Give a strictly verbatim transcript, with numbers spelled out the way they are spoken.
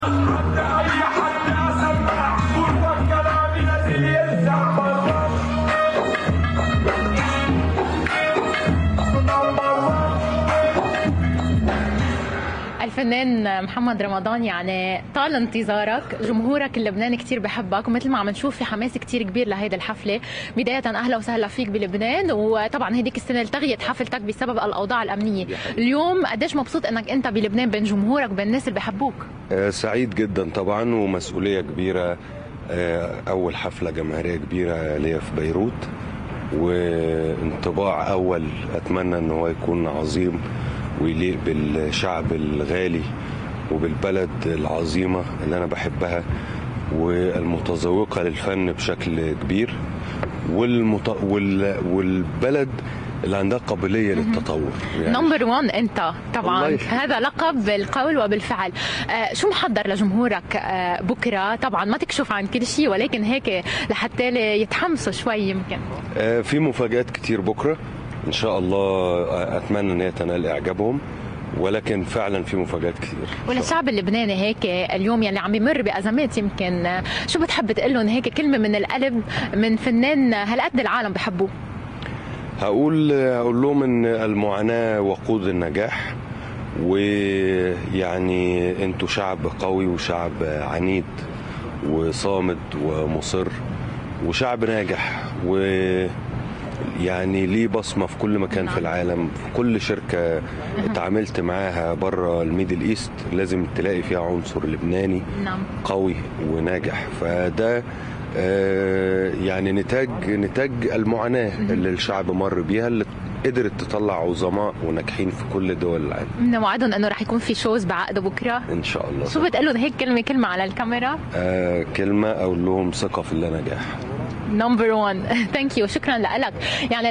الفنان محمد رمضان، يعني طال انتظارك، جمهورك اللبناني كتير بحبك، ومثل ما عم نشوف في حماس كتير كبير لهيدي الحفله. بدايه اهلا وسهلا فيك بلبنان، وطبعا هديك السنه التغيت حفلتك بسبب الاوضاع الامنيه. اليوم قديش مبسوط انك انت بلبنان بين جمهورك وبين الناس اللي بحبوك؟ آه سعيد جدا طبعا، ومسؤوليه كبيره. آه اول حفله جماهيريه كبيره ليا في بيروت، وانطباع اول اتمنى ان هو يكون عظيم ويليق بالشعب الغالي وبالبلد العظيمة اللي أنا بحبها والمتذوقة للفن بشكل كبير، والمت... وال... والبلد اللي عندها قابلية للتطور. يعني نمبر وان أنت طبعا، هذا لقب بالقول وبالفعل. آه شو محضر لجمهورك آه بكرة؟ طبعا ما تكشف عن كل شيء، ولكن هيك لحتى يتحمسوا شوي يمكن. آه في مفاجآت كتير بكرة ان شاء الله، اتمنى ان هي تنال اعجابهم، ولكن فعلا في مفاجآت كتير. وللشعب اللبناني هيك اليوم يلي عم يمر بازمات، يمكن شو بتحب تقول لهم هيك كلمه من القلب من فنان هالقد العالم بحبوه؟ هقول هقول لهم ان المعاناه وقود النجاح، ويعني انتوا شعب قوي وشعب عنيد وصامد ومصر وشعب ناجح، و يعني ليه بصمه في كل مكان في العالم. في كل شركه اتعاملت معاها بره الميدل ايست لازم تلاقي فيها عنصر لبناني قوي وناجح. فده آه يعني نتاج نتاج المعاناه اللي الشعب مر بيها، اللي قدرت تطلع عظماء وناجحين في كل دول العالم. من وعدهم انه رح يكون في شوز بعقد بكره ان شاء الله. شو بتقول لهم هيك كلمه كلمه على الكاميرا؟ آه كلمه اقول لهم ثقه في اللي نجاح. نمبر وان. ثانك يو، شكرا لك. يعني